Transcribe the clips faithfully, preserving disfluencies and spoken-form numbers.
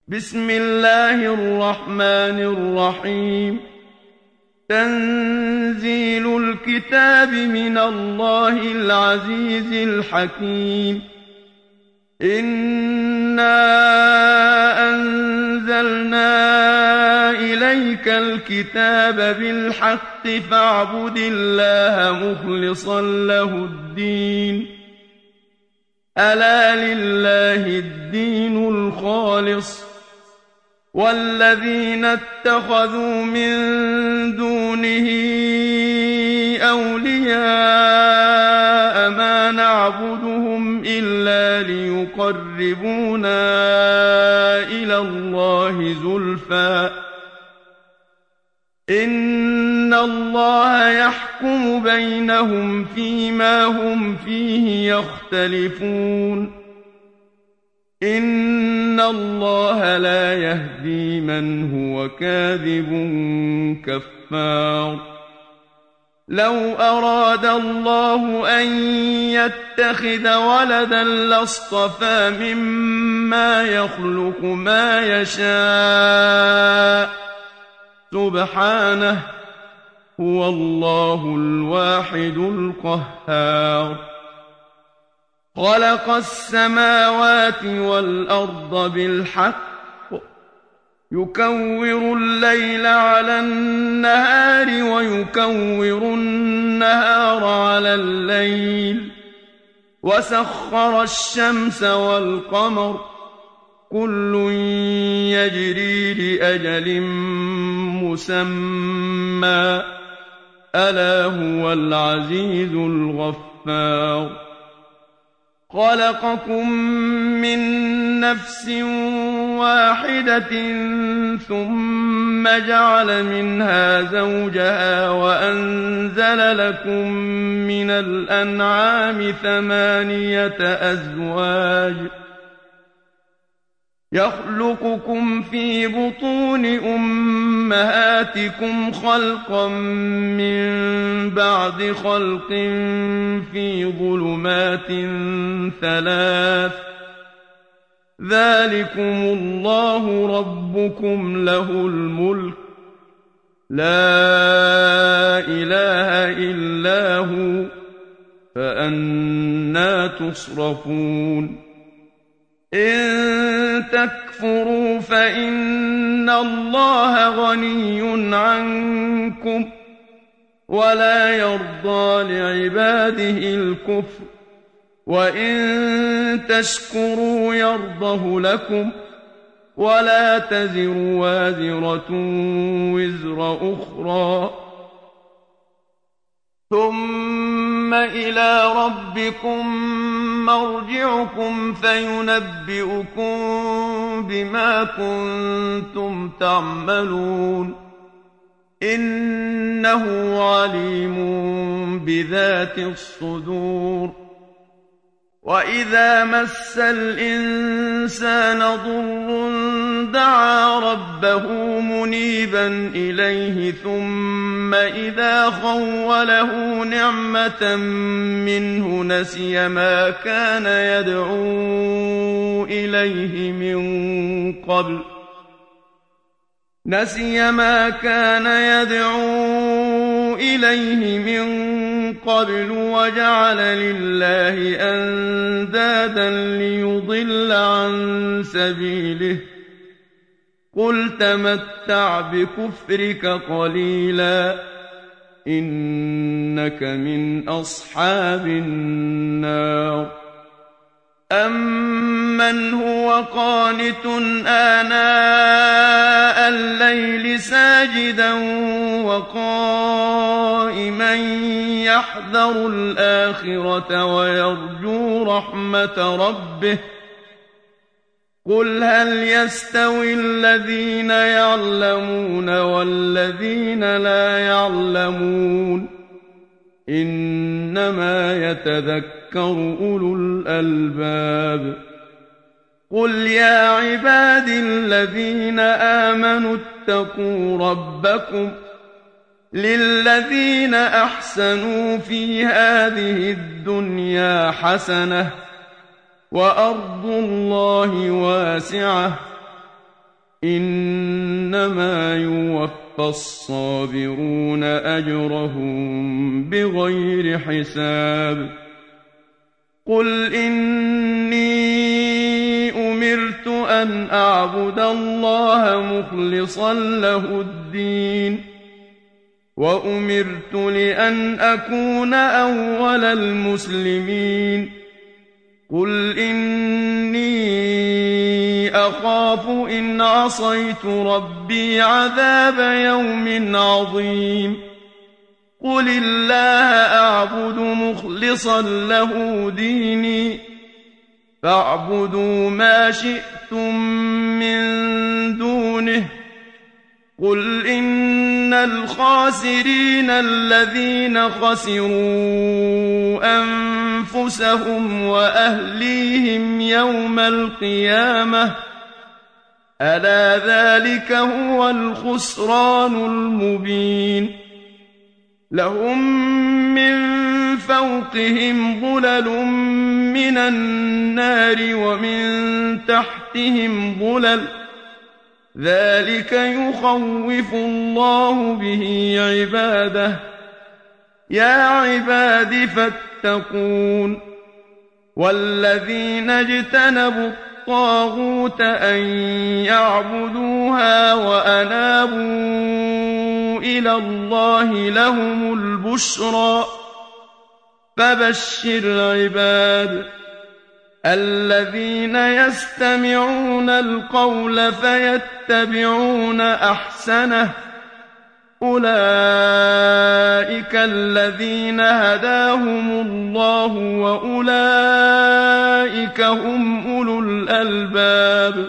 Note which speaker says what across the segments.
Speaker 1: بسم الله الرحمن الرحيم. تنزيل الكتاب من الله العزيز الحكيم. إنا أنزلنا إليك الكتاب بالحق فاعبد الله مخلصا له الدين. ألا لله الدين الخالص والذين اتخذوا من دونه أولياء ما نعبدهم إلا ليقربونا إلى الله زلفى إن الله يحكم بينهم فيما هم فيه يختلفون. إن الله لا يهدي من هو كاذب كفار. لو أراد الله أن يتخذ ولدا لاصطفى مما يخلق ما يشاء سبحانه هو الله الواحد القهار. خلق السماوات والأرض بالحق يكور الليل على النهار ويكور النهار على الليل وسخر الشمس والقمر كل يجري لأجل مسمى ألا هو العزيز الغفار. خلقكم من نفس واحدة ثم جعل منها زوجها وأنزل لكم من الأنعام ثمانية أزواج يخلقكم في بطون أمهاتكم خلقا من بعد خلق في ظلمات ثلاث ذلكم الله ربكم له الملك لا إله إلا هو فأنى تصرفون. إن تكفروا فإن الله غني عنكم ولا يرضى لعباده الكفر وإن تشكروا يرضه لكم ولا تزر وازرة وزر أخرى ثم إلى ربكم مرجعكم فينبئكم بما كنتم تعملون إنه عليم بذات الصدور. وإذا مس الإنسان ضر دعا ربه منيبا إليه ثم إذا خوله نعمة منه نسي ما كان يدعو إليه من قبل نسي ما كان يدعو إليه من قبل وجعل لله أندادا ليضل عن سبيله قل تمتع بكفرك قليلا إنك من أصحاب النار. أمن هو قانت آناء الليل ساجدا وقائما يحذر الآخرة ويرجو رحمة ربه قل هل يستوي الذين يعلمون والذين لا يعلمون إنما يتذكر أولو الألباب. قل يا عباد الذين آمنوا اتقوا ربكم للذين أحسنوا في هذه الدنيا حسنة وأرض الله واسعة إنما يوفى الصابرون أجرهم بغير حساب قل إني أمرت أن أعبد الله مخلصا له الدين وأمرت لأن أكون أول المسلمين قل إني أخاف إن عصيت ربي عذاب يوم عظيم قل الله أعبد مخلصا له ديني فاعبدوا ما شئتم من دونه قل إن الخاسرين الذين خسروا أنفسهم وأهليهم يوم القيامة ألا ذلك هو الخسران المبين لهم من فوقهم ظلل من النار ومن تحتهم ظلل ذلك يخوف الله به عباده يا عباد فاتقون والذين اجتنبوا الطاغوت أن يعبدوها وأنابوا إلى الله لهم البشرى فبشر عباد الذين يستمعون القول فيتبعون أحسنه أولئك الذين هداهم الله وأولئك هم أولو الألباب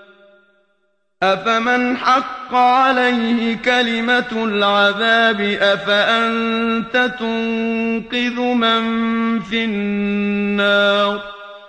Speaker 1: أفمن حق عليه كلمة العذاب أفأنت تنقذ من في النار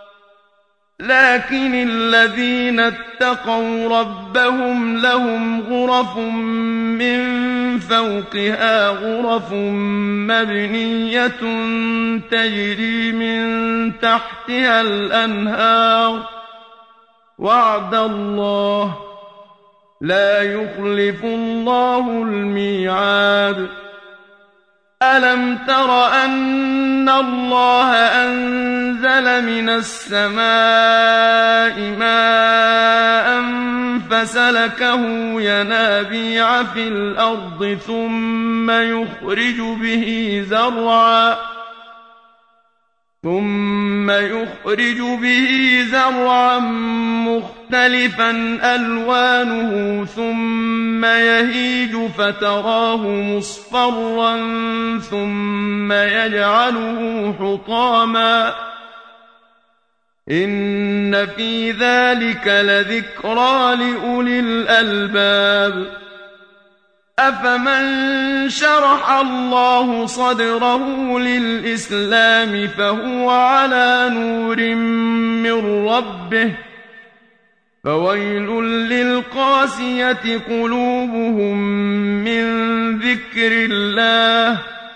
Speaker 1: لكن الذين اتقوا ربهم لهم غرف من فوقها غرف مبنية تجري من تحتها الأنهار وعد الله لا يخلف الله الميعاد ألم تر أن الله أنزل من السماء ماء فسلكه ينابيع في الأرض ثم يخرج به زرعا ثم يخرج به زرعا مختلفا ألوانه ثم يهيج فتراه مصفرا ثم يجعله حطاما إن في ذلك لذكرى لأولي الألباب أفمن شرح الله صدره للإسلام فهو على نور من ربه فويل للقاسية قلوبهم من ذكر الله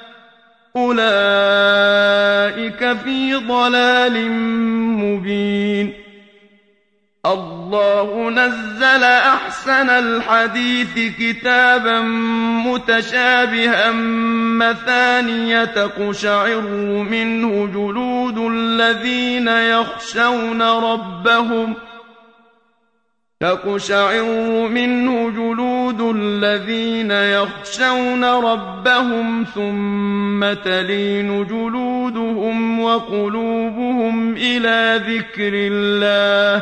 Speaker 1: أولئك في ضلال مبين الله نزل أحسن الحديث كتابا متشابها مثانية تقشعر منه جلود الذين يخشون ربهم تقشعر منه جلود الذين يخشون ربهم ثم تلين جلودهم وقلوبهم إلى ذكر الله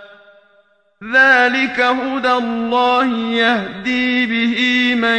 Speaker 1: ذلك هدى الله يهدي به من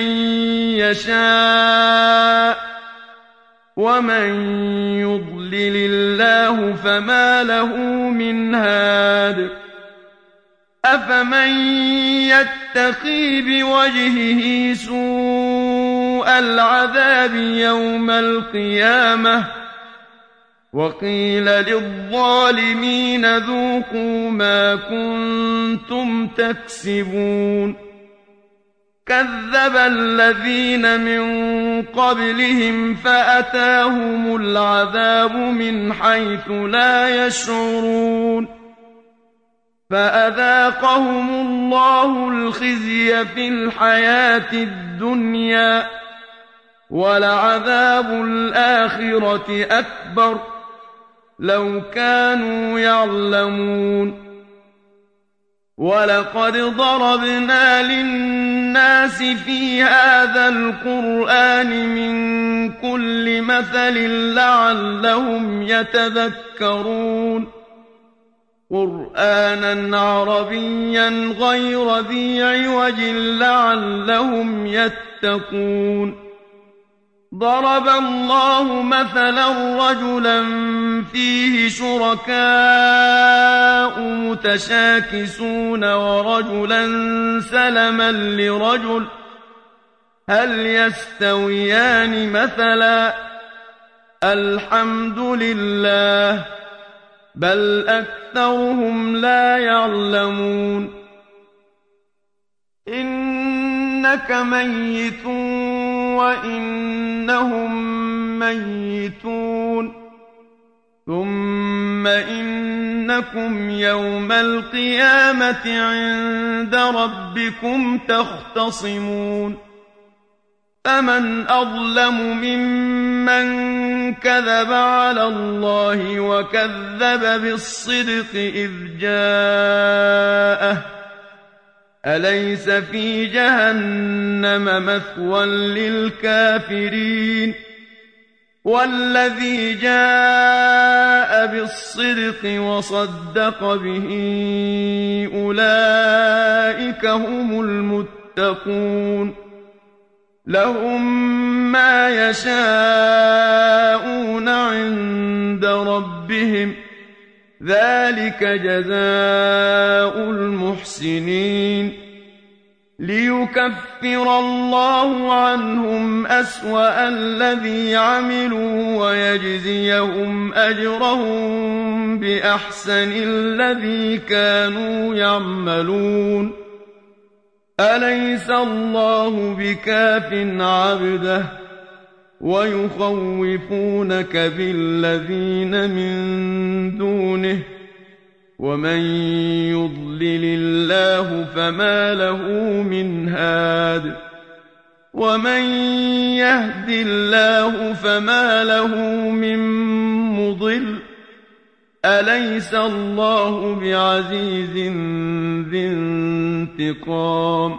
Speaker 1: يشاء ومن يضلل الله فما له من هاد أفمن يتقي بوجهه سوء العذاب يوم القيامة وقيل للظالمين ذوقوا ما كنتم تكسبون كذب الذين من قبلهم فأتاهم العذاب من حيث لا يشعرون فأذاقهم الله الخزي في الحياة الدنيا ولعذاب الآخرة أكبر لو كانوا يعلمون ولقد ضربنا للناس في هذا القرآن من كل مثل لعلهم يتذكرون قرآنا عربيا غير ذي عوج لعلهم يتقون ضرب الله مثلا رجلا فيه شركاء متشاكسون ورجلا سلما لرجل هل يستويان مثلا الحمد لله بل أكثرهم لا يعلمون إنك ميت وإنهم ميتون ثم إنكم يوم القيامة عند ربكم تختصمون فمن أظلم ممن كذب على الله وكذب بالصدق إذ جاءه أليس في جهنم مثوى للكافرين والذي جاء بالصدق وصدق به أولئك هم المتقون لهم ما يشاءون عند ربهم ذلك جزاء المحسنين ليكفر الله عنهم أسوأ الذي عملوا ويجزيهم أجرهم بأحسن الذي كانوا يعملون أليس الله بكاف عبده ويخوفونك بالذين من دونه ومن يضلل الله فما له من هاد ومن يهد الله فما له من مضل أليس الله بعزيز ذي انتقام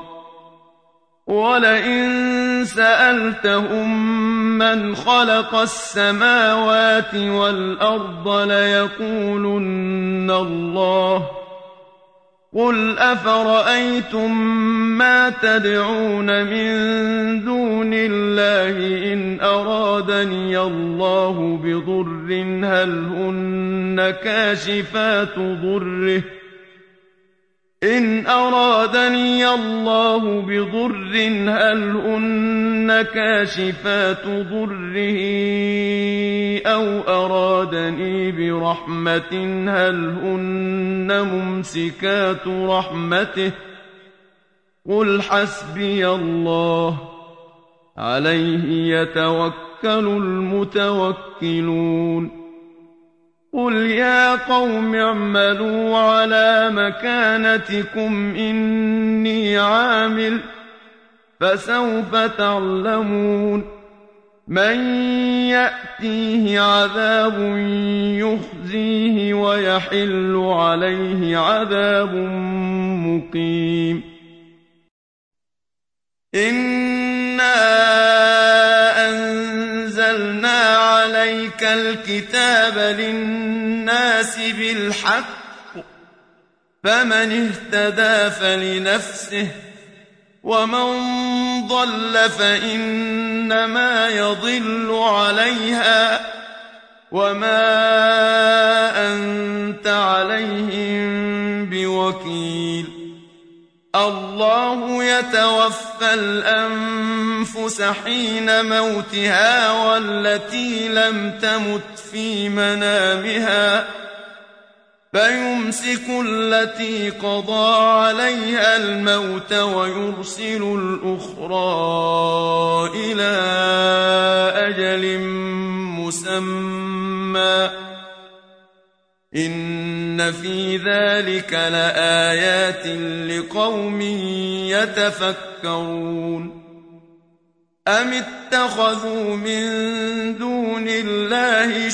Speaker 1: ولئن سألتهم من خلق السماوات والأرض ليقولن الله قل أفرأيتم ما تدعون من دون الله إن أرادني الله بضر هل هن كاشفات ضره إن أرادني الله بضر هل هن كاشفات ضره أو أرادني برحمة هل هن ممسكات رحمته قل حسبي الله عليه يتوكل المتوكلون قل يا قوم اعملوا على مكانتكم إني عامل فسوف تعلمون من يأتيه عذاب يخزيه ويحل عليه عذاب مقيم إنا أنزلنا عليك الكتاب للناس بالحق فمن اهتدى فلنفسه ومن ضل فإنما يضل عليها وما أنت عليهم بوكيل الله يتوفى الأنفس حين موتها والتي لم تمت في منامها فيمسك التي قضى عليها الموت ويرسل الأخرى إلى أجل مسمى إن في ذلك لآيات لقوم يتفكرون أم اتخذوا من دون الله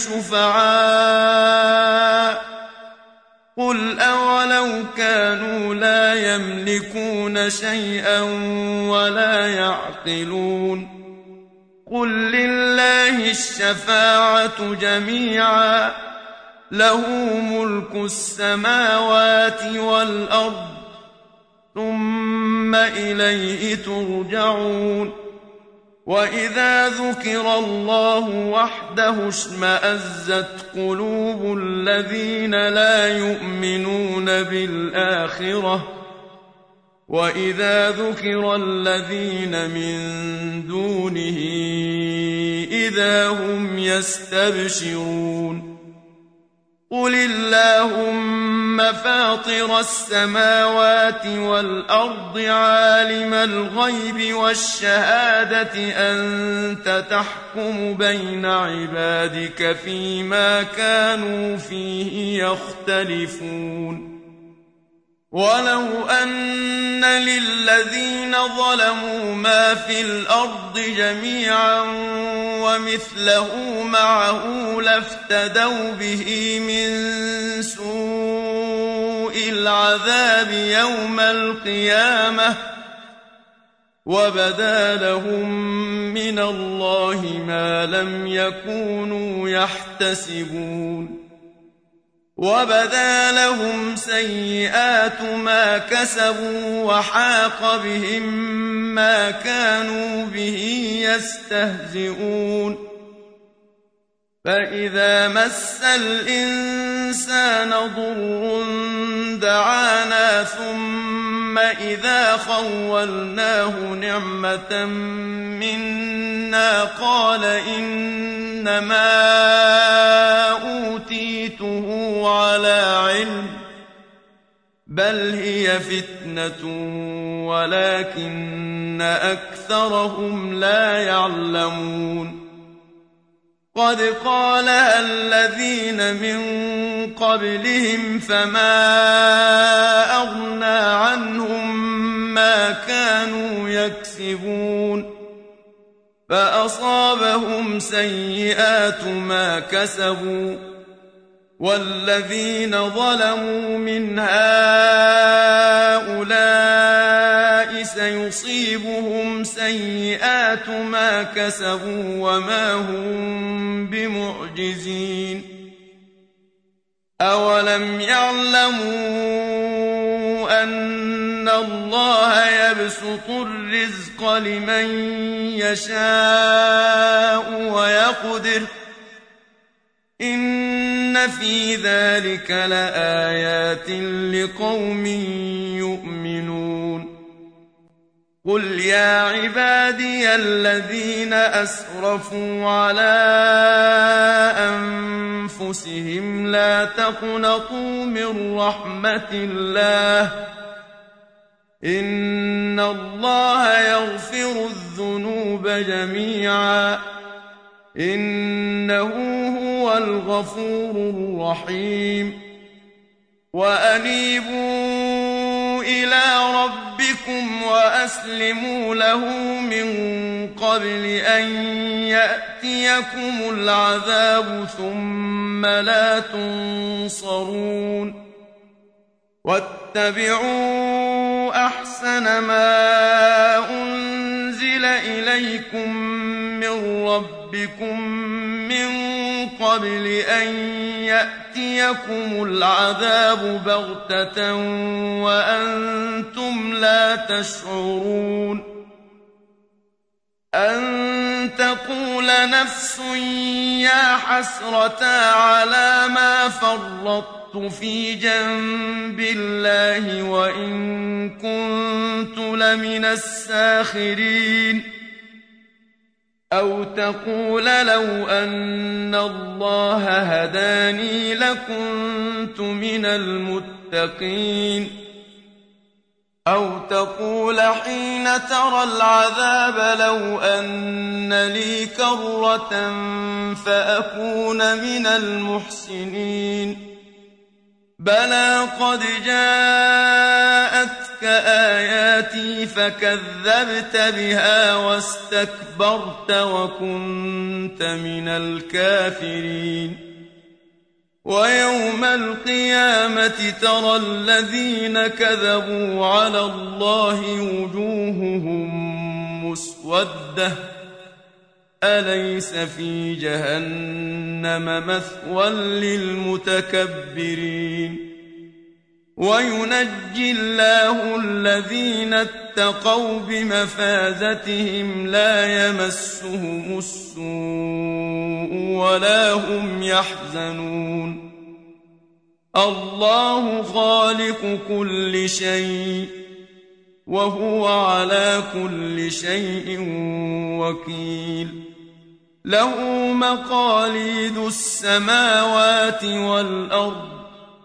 Speaker 1: شفعاء قل أولو كانوا لا يملكون شيئا ولا يعقلون قل لله الشفاعة جميعا له ملك السماوات والأرض ثم إليه ترجعون وإذا ذكر الله وحده اشمأزت قلوب الذين لا يؤمنون بالآخرة وإذا ذكر الذين من دونه إذا هم يستبشرون قل اللهم فاطر السماوات والأرض عالم الغيب والشهادة أنت تحكم بين عبادك فيما كانوا فيه يختلفون ولو أن للذين ظلموا ما في الأرض جميعا ومثله معه لافتدوا به من سوء العذاب يوم القيامة وبدا لهم من الله ما لم يكونوا يحتسبون وبدا لهم سيئات ما كسبوا وحاق بهم ما كانوا به يستهزئون فإذا مس الإنسان ضر دعانا ثم إذا خولناه نعمة منا قال إنما أوتيته على علم بل هي فتنة ولكن أكثرهم لا يعلمون قد قالها الذين من قبلهم فما أغنى عنهم ما كانوا يكسبون فأصابهم سيئات ما كسبوا والذين ظلموا من هؤلاء سيصيبهم سيئات ما كسبوا وما هم بمعجزين أولم يعلموا أن الله يبسط الرزق لمن يشاء ويقدر إن في ذلك لآيات لقوم يؤمنون قل يا عبادي الذين أسرفوا على أنفسهم لا تقنطوا من رحمة الله إن الله يغفر الذنوب جميعا إنه هو الغفور الرحيم وأنيبوا إلى ربكم وأسلموا له من قبل أن يأتيكم العذاب ثم لا تنصرون واتبعوا أحسن ما أنزل إليكم من ربكم من قبل أن يأتيكم العذاب بغتة وأنتم لا تشعرون أن تقول نفس يا حسرة على ما فرطت في جنب الله وإن كنت لمن الساخرين أو تقول لو أن الله هداني لكنت من المتقين أو تقول حين ترى العذاب لو أن لي كرة فأكون من المحسنين بلى قد جاءتك آياتي فكذبت بها واستكبرت وكنت من الكافرين ويوم القيامة ترى الذين كذبوا على الله وجوههم مسودة أليس في جهنم مثوى للمتكبرين وينجي الله الذين اتقوا بمفازتهم لا يمسهم السوء ولا هم يحزنون الله خالق كل شيء وهو على كل شيء وكيل له مقاليد السماوات والأرض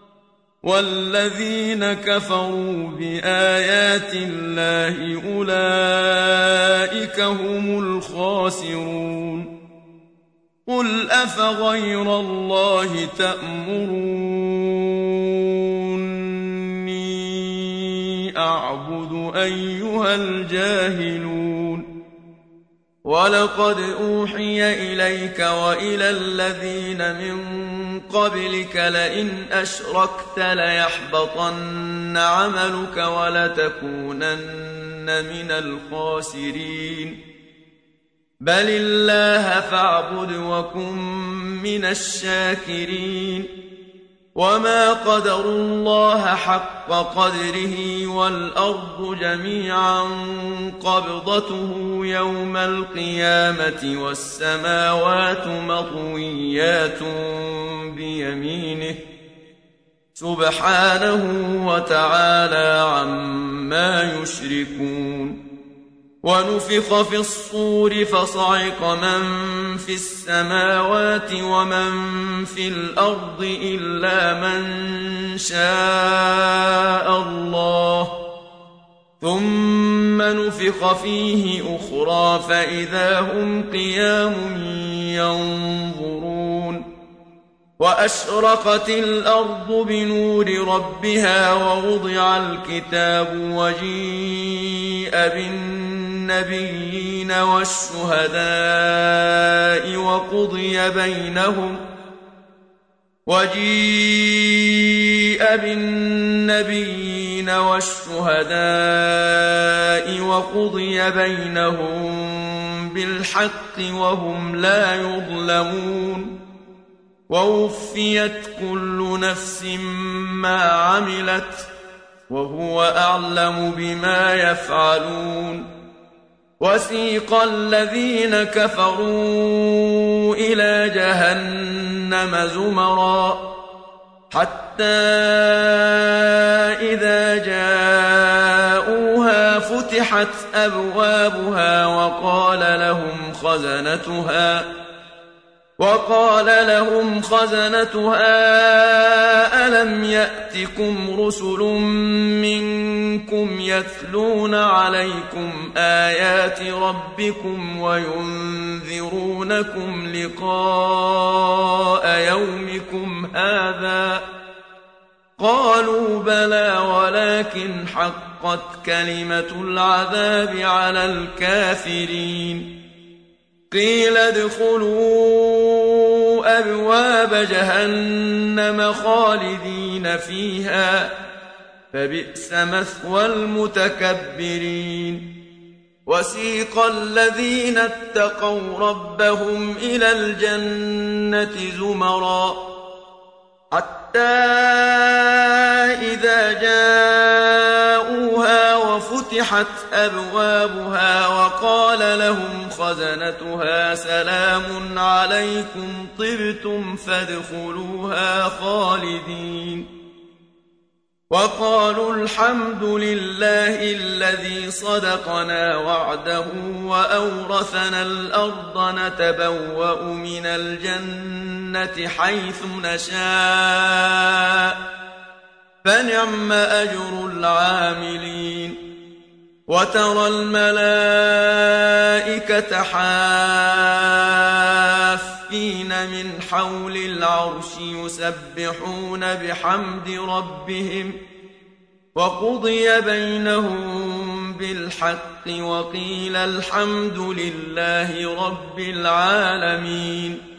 Speaker 1: والذين كفروا بآيات الله أولئك هم الخاسرون قل أفغير الله تأمروني أعبد أيها الجاهلون ولقد أوحي إليك وإلى الذين من قبلك لئن أشركت ليحبطن عملك ولتكونن من الخاسرين بل الله فاعبد وكن من الشاكرين وما قدروا الله حق قدره والأرض جميعا قبضته يوم القيامة والسماوات مطويات بيمينه سبحانه وتعالى عما يشركون ونفخ في الصور فصعق من في السماوات ومن في الأرض إلا من شاء الله ثم نفخ فيه أخرى فإذا هم قيام ينظرون وأشرقت الأرض بنور ربها ووضع الكتاب وجيء بالنبيين والشهداء وقضي بينهم وجيء بالنبيين والشهداء وقضي بينهم بالحق وهم لا يظلمون ووفيت كل نفس ما عملت وهو أعلم بما يفعلون وسيق الذين كفروا إلى جهنم زمرا حتى إذا جاءوها فتحت أبوابها وقال لهم خزنتها وقال لهم خزنتها ألم يأتكم رسل منكم يتلون عليكم آيات ربكم وينذرونكم لقاء يومكم هذا قالوا بلى ولكن حقت كلمة العذاب على الكافرين قيل ادخلوا أبواب جهنم خالدين فيها فبئس مثوى المتكبرين وسيق الذين اتقوا ربهم إلى الجنة زمرا حتى إذا جاءوها وفتحت أبوابها وقال لهم خزنتها سلام عليكم طبتم فادخلوها خالدين وقالوا الحمد لله الذي صدقنا وعده وأورثنا الأرض نتبوأ من الجنة حيث نشاء فنعم أجر العاملين وترى الملائكة حافين
Speaker 2: الصافين من حول العرش يسبحون بحمد ربهم وقضي بينهم بالحق وقيل الحمد لله رب العالمين.